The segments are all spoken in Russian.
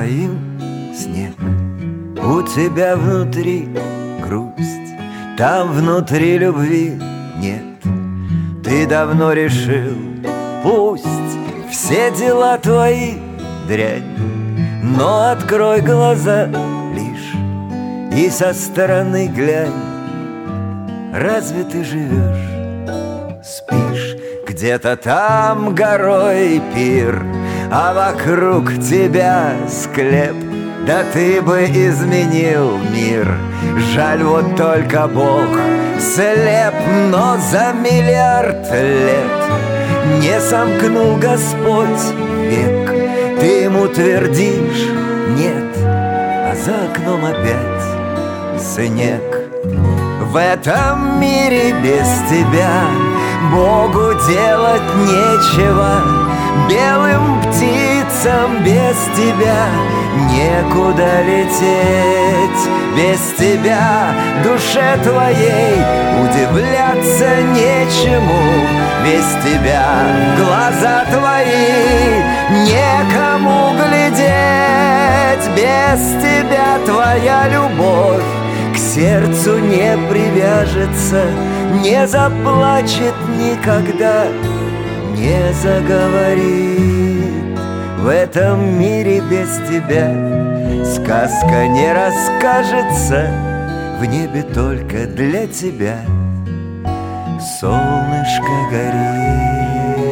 твоим снег. У тебя внутри грусть, там внутри любви нет. Ты давно решил, пусть все дела твои дрянь, но открой глаза лишь и со стороны глянь. Разве ты живешь, спишь где-то там горой пир, а вокруг тебя склеп? Да ты бы изменил мир. Жаль, вот только Бог слеп, но за миллиард лет не сомкнул Господь век. Ты ему твердишь нет, а за окном опять снег. В этом мире без тебя Богу делать нечего, белым птицам без тебя некуда лететь. Без тебя душе твоей удивляться нечему, без тебя глаза твои некому глядеть. Без тебя твоя любовь к сердцу не привяжется, не заплачет никогда, не заговорит. В этом мире без тебя сказка не расскажется, в небе только для тебя солнышко горит.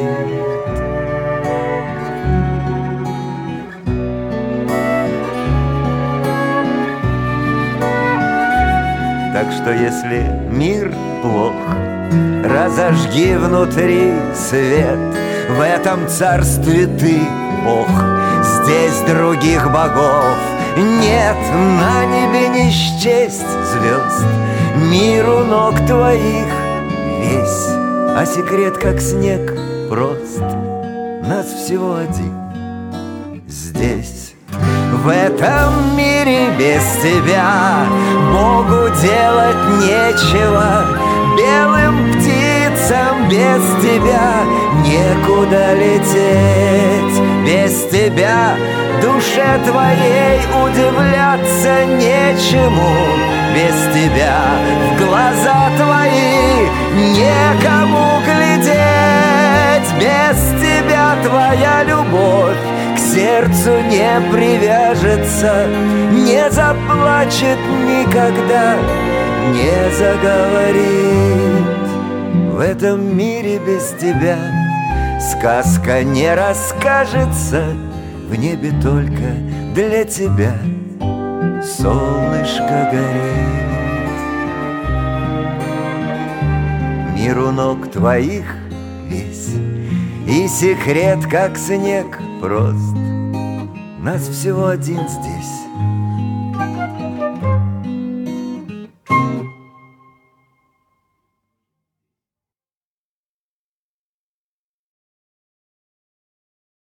Так что если мир плох, разожги внутри свет. В этом царстве ты Бог, здесь других богов нет. На небе не счесть звезд, мир у ног твоих весь, а секрет как снег прост. Нас всего один здесь. В этом мире без тебя Богу делать нечего, белым птицам без тебя некуда лететь. Без тебя душе твоей удивляться нечему, без тебя в глаза твои некому глядеть. Без тебя твоя любовь к сердцу не привяжется, не заплачет никогда, не заговорит. В этом мире без тебя сказка не расскажется, в небе только для тебя солнышко горит. Мир у ног твоих весь, и секрет как снег прост. Нас всего один здесь.